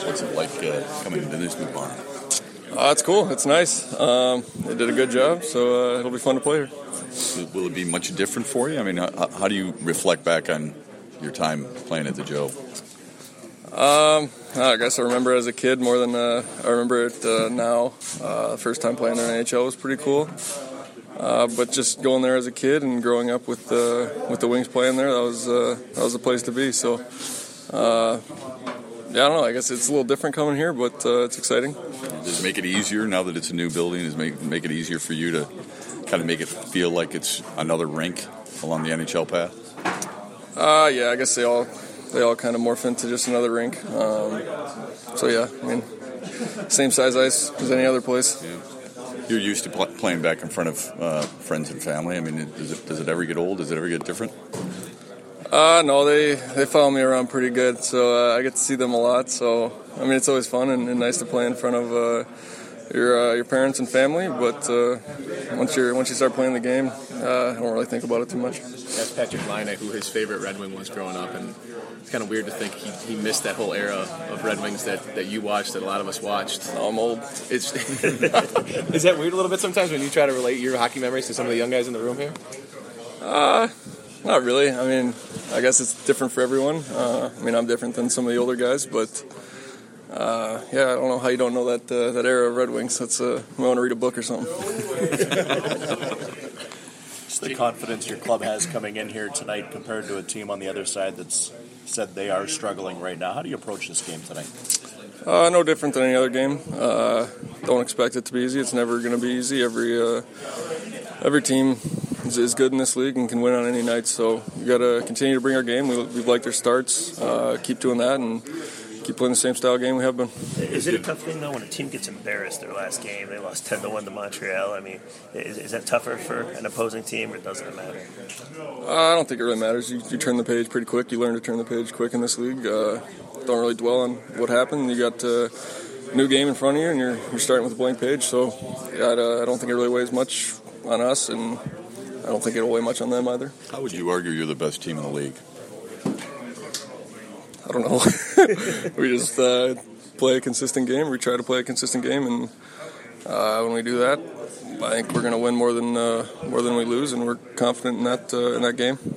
What's it like coming into this new barn? It's cool. It's nice. They did a good job, so it'll be fun to play here. Will it be much different for you? I mean, how do you reflect back on your time playing at the Joe? I guess I remember it as a kid more than I remember it now. The first time playing in the NHL was pretty cool. But just going there as a kid and growing up with the Wings playing there, that was the place to be. So, I don't know. I guess it's a little different coming here, but it's exciting. Does it make it easier now that it's a new building? Does it make it easier for you to kind of make it feel like it's another rink along the NHL path? Yeah, I guess they all kind of morph into just another rink. So yeah, I mean, same size ice as any other place. Yeah. You're used to playing back in front of friends and family. I mean, does it ever get old? Does it ever get different? No, they follow me around pretty good, so I get to see them a lot. So I mean, it's always fun and nice to play in front of your parents and family. But once you start playing the game, I don't really think about it too much. That's Patrick Laine, who his favorite Red Wing was growing up, and it's kind of weird to think he missed that whole era of Red Wings that you watched, that a lot of us watched. Oh, I'm old. Is that weird a little bit sometimes when you try to relate your hockey memories to some of the young guys in the room here? Not really. I mean, I guess it's different for everyone. I mean, I'm different than some of the older guys, but I don't know how you don't know that era of Red Wings. That's I want to read a book or something. Just the confidence your club has coming in here tonight compared to a team on the other side that's said they are struggling right now. How do you approach this game tonight? No different than any other game. Don't expect it to be easy. It's never going to be easy. Every team is good in this league and can win on any night. So we got to continue to bring our game. We've liked our starts. Keep doing that and keep playing the same style game we have been. Is it a tough thing, though, when a team gets embarrassed their last game? They lost 10-1 to Montreal. I mean, is that tougher for an opposing team, or doesn't it matter? I don't think it really matters. You turn the page pretty quick. You learn to turn the page quick in this league. Don't really dwell on what happened. You got a new game in front of you, and you're starting with a blank page. So I don't think it really weighs much on us, and I don't think it'll weigh much on them either. How would you argue you're the best team in the league? I don't know. We just play a consistent game. We try to play a consistent game, and when we do that, I think we're going to win more than we lose, and we're confident in that game.